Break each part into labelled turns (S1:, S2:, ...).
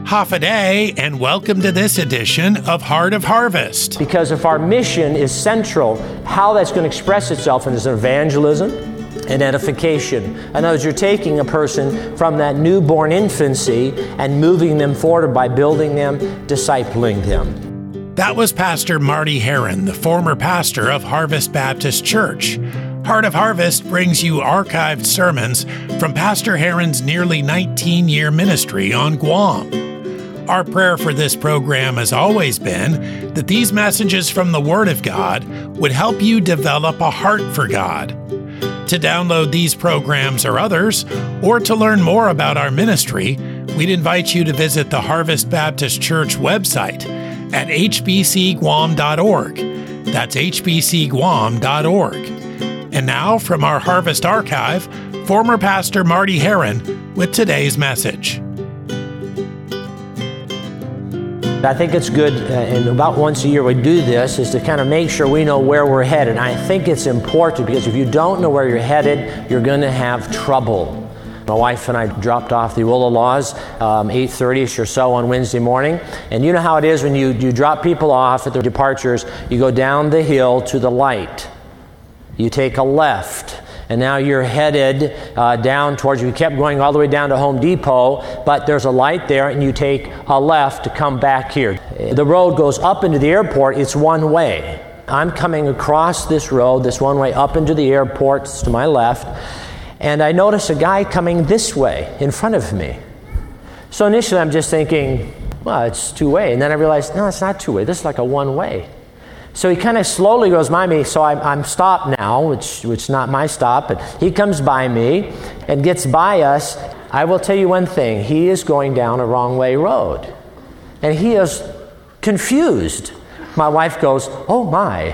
S1: Hafa and welcome to this edition of Heart of Harvest.
S2: Because if our mission is central, how that's going to express itself is evangelism and edification. In other words, you're taking a person from that newborn infancy and moving them forward by building them, discipling them.
S1: That was Pastor Marty Heron, the former pastor of Harvest Baptist Church. Heart of Harvest brings you archived sermons from Pastor Heron's nearly 19-year ministry on Guam. Our prayer for this program has always been that these messages from the Word of God would help you develop a heart for God. To download these programs or others, or to learn more about our ministry, we'd invite you to visit the Harvest Baptist Church website at hbcguam.org. That's hbcguam.org. And now, from our Harvest Archive, former Pastor Marty Heron with today's message.
S2: I think it's good, and about once a year we do this, is to kind of make sure we know where we're headed. And I think it's important because if you don't know where you're headed, you're going to have trouble. My wife and I dropped off the Oolalaws 8:30ish or so on Wednesday morning. And you know how it is when you drop people off at their departures, you go down the hill to the light. You take a left. And now you're headed down towards, you kept going all the way down to Home Depot, but there's a light there and you take a left to come back here. The road goes up into the airport, it's one way. I'm coming across this road, this one way up into the airport, it's to my left, and I notice a guy coming this way in front of me. So initially I'm just thinking, well, it's two-way, and then I realized, no, it's not two-way, this is like a one-way. So he kind of slowly goes by me, so I'm stopped now, which is not my stop, but he comes by me and gets by us. I will tell you one thing, he is going down a wrong way road. And he is confused. My wife goes, oh my.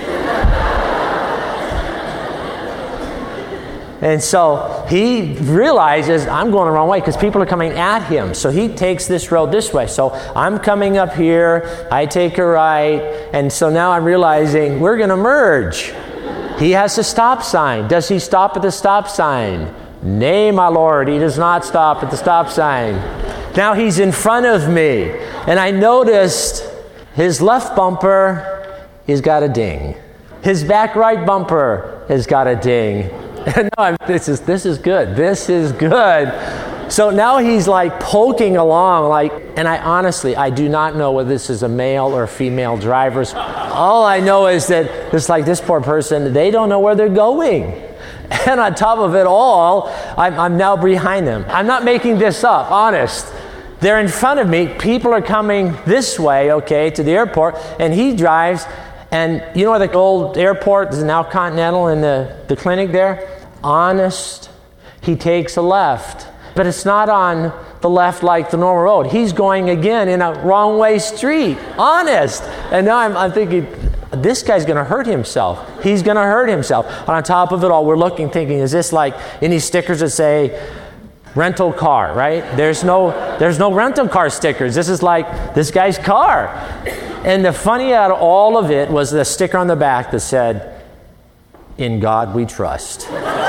S2: And so he realizes I'm going the wrong way because people are coming at him. So he takes this road this way. So I'm coming up here, I take a right, and so now I'm realizing we're going to merge. He has a stop sign. Does he stop at the stop sign? Nay, my Lord, he does not stop at the stop sign. Now he's in front of me, and I noticed his left bumper has got a ding. His back right bumper has got a ding. No, this is good. This is good. So now he's like poking along, and I do not know whether this is a male or female driver. All I know is that it's like this poor person, they don't know where they're going. And on top of it all, I'm now behind them. I'm not making this up, honest. They're in front of me. People are coming this way, to the airport, and he drives. And you know where the old airport is now Continental in the clinic there? Honest, he takes a left. But it's not on the left like the normal road. He's going again in a wrong way street. Honest. And now I'm thinking, this guy's going to hurt himself. He's going to hurt himself. And on top of it all, we're thinking, is this like any stickers that say rental car, right? There's no rental car stickers. This is like this guy's car. And the funny out of all of it was the sticker on the back that said, "In God we trust."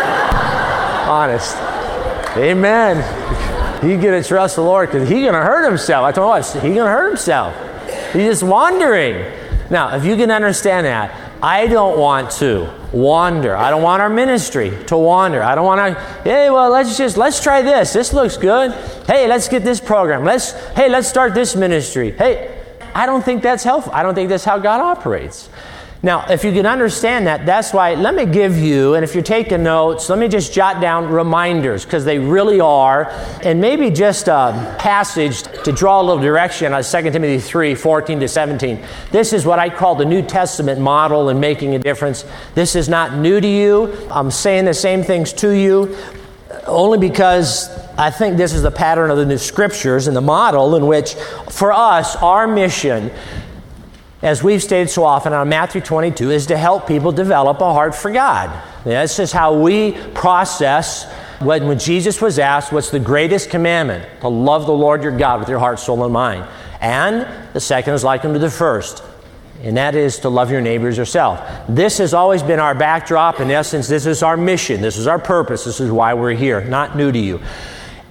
S2: Honest. Amen. He's going to trust the Lord because he's going to hurt himself. I told him, he's going to hurt himself. He's just wandering. Now, if you can understand that, I don't want to wander. I don't want our ministry to wander. I don't want to, hey, well, let's try this. This looks good. Hey, let's get this program. Let's start this ministry. Hey, I don't think that's helpful. I don't think that's how God operates. Now, if you can understand that, that's why let me give you, and if you're taking notes, let me just jot down reminders, because they really are, and maybe just a passage to draw a little direction on 2 Timothy 3:14-17. This is what I call the New Testament model in making a difference. This is not new to you. I'm saying the same things to you only because I think this is the pattern of the New Scriptures and the model in which, for us, our mission, as we've stated so often on Matthew 22, is to help people develop a heart for God. This is how we process when Jesus was asked, what's the greatest commandment? To love the Lord your God with your heart, soul, and mind. And the second is like unto the first, and that is to love your neighbor as yourself. This has always been our backdrop. In essence, this is our mission. This is our purpose. This is why we're here. Not new to you.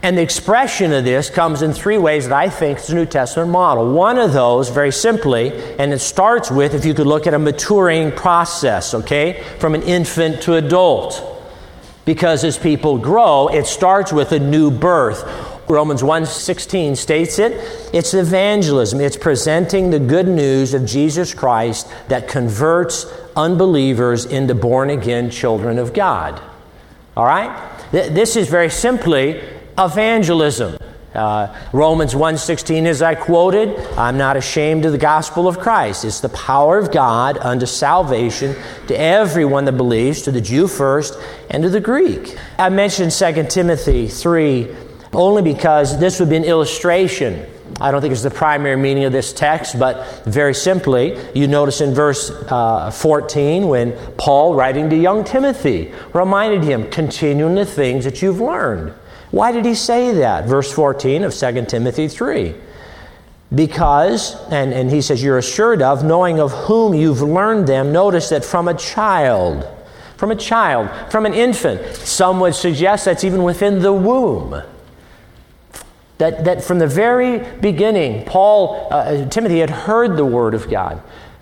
S2: And the expression of this comes in three ways that I think is the New Testament model. One of those, very simply, and it starts with, if you could look at a maturing process, okay, from an infant to adult. Because as people grow, it starts with a new birth. Romans 1:16 states it. It's evangelism. It's presenting the good news of Jesus Christ that converts unbelievers into born-again children of God. All right? This is very simply evangelism. Romans 1:16, as I quoted, I'm not ashamed of the gospel of Christ. It's the power of God unto salvation to everyone that believes, to the Jew first and to the Greek. I mentioned 2 Timothy 3 only because this would be an illustration. I don't think it's the primary meaning of this text, but very simply, you notice in verse 14 when Paul, writing to young Timothy, reminded him, continue in the things that you've learned. Why did he say that? Verse 14 of 2 Timothy 3. Because, and he says, you're assured of, knowing of whom you've learned them. Notice that from a child, from an infant. Some would suggest that's even within the womb. That from the very beginning, Timothy had heard the Word of God.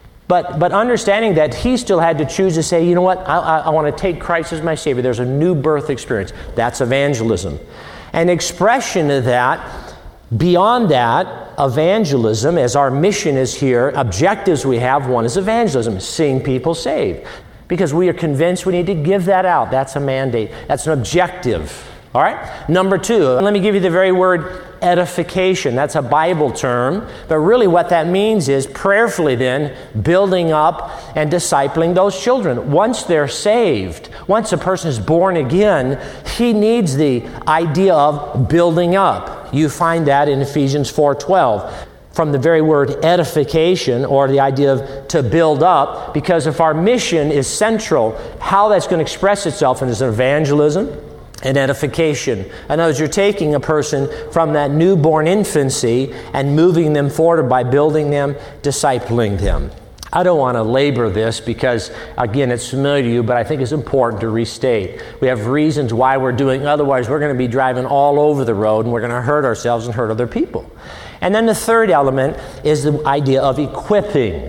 S2: But understanding that he still had to choose to say, you know what, I want to take Christ as my Savior. There's a new birth experience. That's evangelism. An expression of that, beyond that, evangelism, as our mission is here, objectives we have, one is evangelism, seeing people saved. Because we are convinced we need to give that out. That's a mandate. That's an objective. All right? Number two, let me give you the very word edification. That's a Bible term, but really what that means is prayerfully then building up and discipling those children. Once they're saved, once a person is born again, he needs the idea of building up. You find that in Ephesians 4:12. From the very word edification, or the idea of to build up, because if our mission is central, how that's going to express itself in is evangelism and edification. In other words, you're taking a person from that newborn infancy and moving them forward by building them, discipling them. I don't want to labor this because, again, it's familiar to you, but I think it's important to restate. We have reasons why we're doing, otherwise we're going to be driving all over the road and we're going to hurt ourselves and hurt other people. And then the third element is the idea of equipping.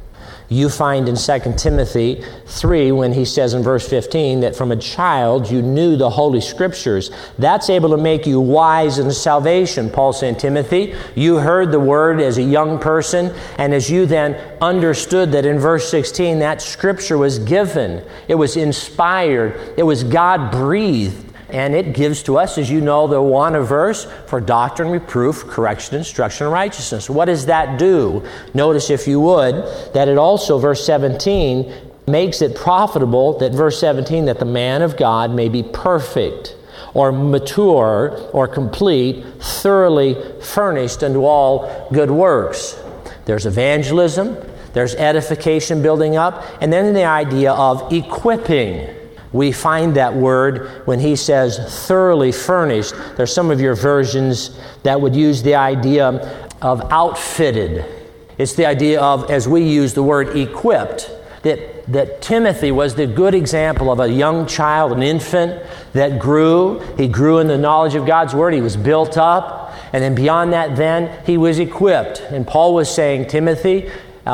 S2: You find in 2 Timothy 3 when he says in verse 15 that from a child you knew the Holy Scriptures. That's able to make you wise in salvation. Paul said, Timothy, you heard the word as a young person, and as you then understood that in verse 16 that Scripture was given, it was inspired, it was God-breathed. And it gives to us, as you know, the Awana verse for doctrine, reproof, correction, instruction, and righteousness. What does that do? Notice, if you would, that it also, verse 17, makes it profitable, that verse 17, that the man of God may be perfect, or mature, or complete, thoroughly furnished unto all good works. There's evangelism, there's edification building up, and then the idea of equipping. We find that word when he says thoroughly furnished. There's some of your versions that would use the idea of outfitted. It's the idea of, as we use the word equipped, that Timothy was the good example of a young child, an infant that grew. He grew in the knowledge of God's Word. He was built up. And then beyond that then, he was equipped. And Paul was saying, Timothy,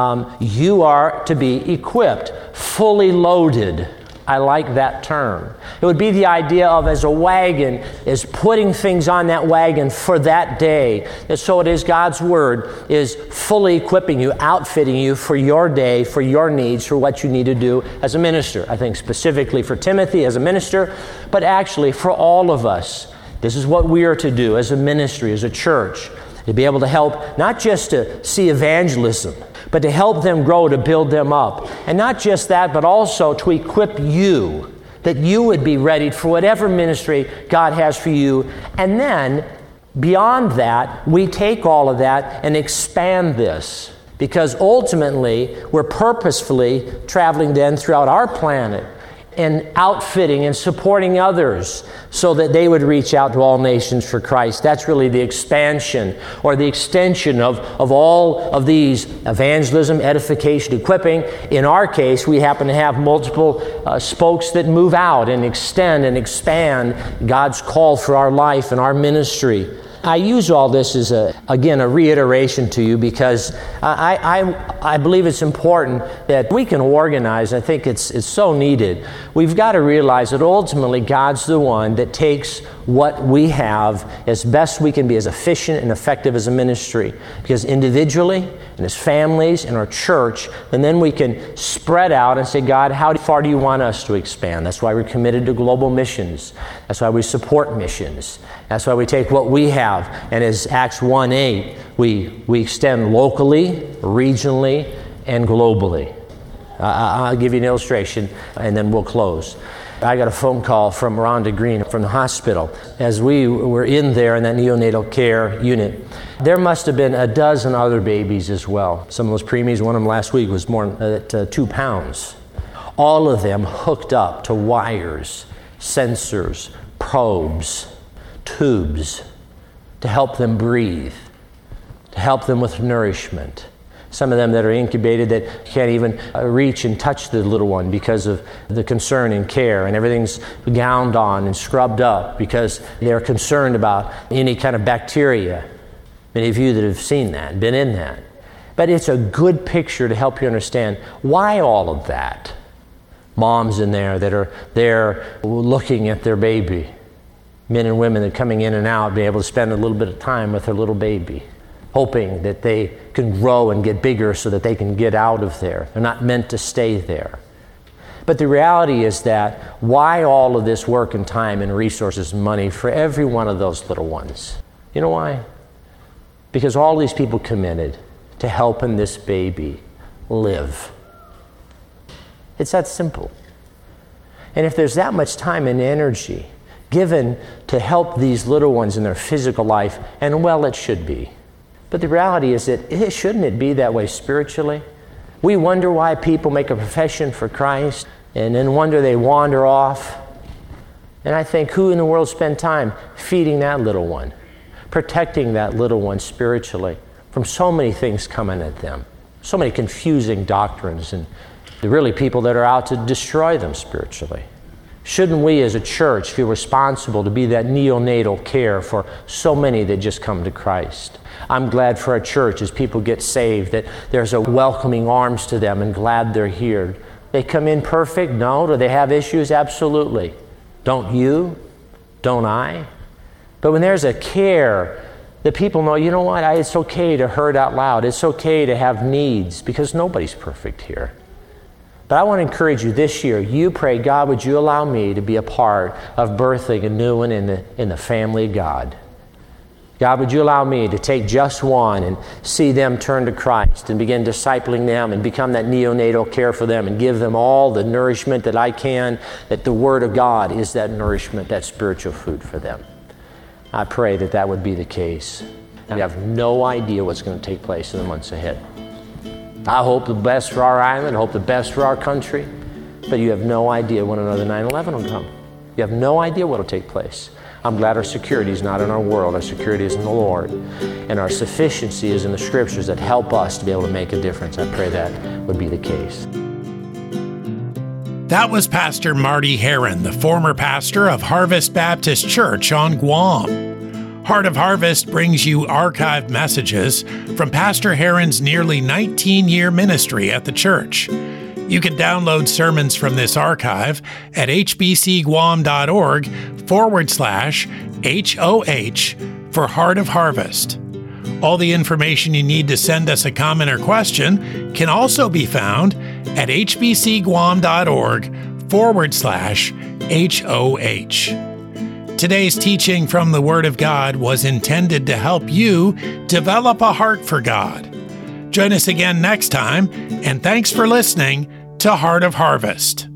S2: you are to be equipped, fully loaded. I like that term. It would be the idea of, as a wagon is putting things on that wagon for that day. And so it is God's Word is fully equipping you, outfitting you for your day, for your needs, for what you need to do as a minister. I think specifically for Timothy as a minister, but actually for all of us. This is what we are to do as a ministry, as a church, to be able to help not just to see evangelism, but to help them grow, to build them up. And not just that, but also to equip you, that you would be ready for whatever ministry God has for you. And then, beyond that, we take all of that and expand this. Because ultimately, we're purposefully traveling then throughout our planet. and outfitting and supporting others so that they would reach out to all nations for Christ. That's really the expansion or the extension of all of these: evangelism, edification, equipping. In our case, we happen to have multiple spokes that move out and extend and expand God's call for our life and our ministry. I use all this as a reiteration to you because I believe it's important that we can organize. I think it's so needed. We've got to realize that ultimately God's the one that takes what we have as best we can be, as efficient and effective as a ministry. Because individually and as families and our church, and then we can spread out and say, God, how far do you want us to expand? That's why we're committed to global missions. That's why we support missions. That's why we take what we have, and as Acts 1:8, we extend locally, regionally, and globally. I'll give you an illustration, and then we'll close. I got a phone call from Rhonda Green from the hospital. As we were in there in that neonatal care unit, there must have been a dozen other babies as well. Some of those preemies, one of them last week was more than 2 pounds. All of them hooked up to wires, sensors, probes, tubes to help them breathe, to help them with nourishment. Some of them that are incubated that can't even reach and touch the little one because of the concern and care, and everything's gowned on and scrubbed up because they're concerned about any kind of bacteria. Many of you that have seen that, been in that. But it's a good picture to help you understand why all of that. Moms in there that are there looking at their baby. Men and women that are coming in and out, being able to spend a little bit of time with their little baby, hoping that they can grow and get bigger so that they can get out of there. They're not meant to stay there. But the reality is that why all of this work and time and resources and money for every one of those little ones? You know why? Because all these people committed to helping this baby live. It's that simple. And if there's that much time and energy given to help these little ones in their physical life, and well, it should be. But the reality is that shouldn't it be that way spiritually? We wonder why people make a profession for Christ and then wonder they wander off. And I think, who in the world spend time feeding that little one, protecting that little one spiritually from so many things coming at them, so many confusing doctrines, and really people that are out to destroy them spiritually? Shouldn't we as a church feel responsible to be that neonatal care for so many that just come to Christ? I'm glad for our church as people get saved that there's a welcoming arms to them and glad they're here. They come in perfect? No. Do they have issues? Absolutely. Don't you? Don't I? But when there's a care that people know, you know what, it's okay to hurt out loud. It's okay to have needs because nobody's perfect here. But I want to encourage you this year, you pray, God, would you allow me to be a part of birthing a new one in the family of God? God, would you allow me to take just one and see them turn to Christ and begin discipling them and become that neonatal care for them and give them all the nourishment that I can, that the Word of God is that nourishment, that spiritual food for them. I pray that that would be the case. You have no idea what's going to take place in the months ahead. I hope the best for our island, I hope the best for our country, but you have no idea when another 9/11 will come. You have no idea what will take place. I'm glad our security is not in our world. Our security is in the Lord. And our sufficiency is in the Scriptures that help us to be able to make a difference. I pray that would be the case.
S1: That was Pastor Marty Heron, the former pastor of Harvest Baptist Church on Guam. Heart of Harvest brings you archived messages from Pastor Heron's nearly 19-year ministry at the church. You can download sermons from this archive at hbcguam.org/HOH for Heart of Harvest. All the information you need to send us a comment or question can also be found at hbcguam.org/HOH. Today's teaching from the Word of God was intended to help you develop a heart for God. Join us again next time, and thanks for listening to Heart of Harvest.